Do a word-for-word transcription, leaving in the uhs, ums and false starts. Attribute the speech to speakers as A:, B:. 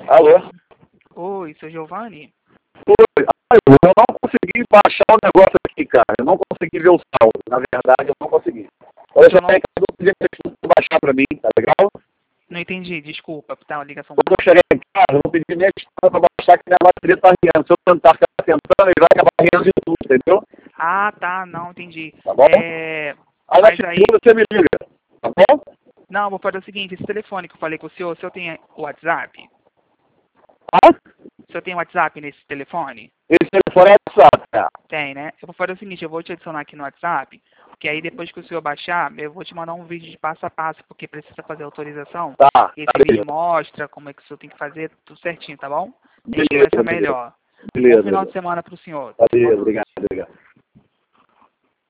A: Alô?
B: Oi, seu Giovanni?
A: Oi. Ah, eu não consegui baixar o negócio aqui, cara. Eu não consegui ver o saldo. Na verdade, eu não consegui. Olha, já
B: Seu
A: tá em
B: nome...
A: casa, eu pedi pra baixar pra mim, tá legal?
B: Não entendi, desculpa, tá uma ligação
A: Quando
B: muito
A: eu chegar em casa, eu vou pedir minha esposa pra baixar que minha bateria tá riando. Se eu tentar ficar tentando, ele vai acabar rindo de tudo, entendeu?
B: Ah, tá, não, entendi.
A: Tá bom?
B: É...
A: Aí na
B: Mas aí...
A: segunda você me liga, tá bom?
B: Não, vou fazer o seguinte, esse telefone que eu falei com o senhor, o senhor tem o WhatsApp?
A: Ah?
B: O senhor tem WhatsApp nesse telefone?
A: Esse telefone é WhatsApp, cara.
B: Tem, né? Eu vou fazer o seguinte, eu vou te adicionar aqui no WhatsApp, porque aí depois que o senhor baixar, eu vou te mandar um vídeo de passo a passo, porque precisa fazer autorização.
A: Tá, tá,
B: Esse vídeo
A: beleza.
B: mostra como é que o senhor tem que fazer tudo certinho, tá bom? A gente
A: Beleza,
B: conversa
A: beleza.
B: melhor. Bom
A: Beleza,
B: final de
A: beleza.
B: semana pro senhor. Boa
A: Beleza,
B: noite.
A: obrigado, obrigado.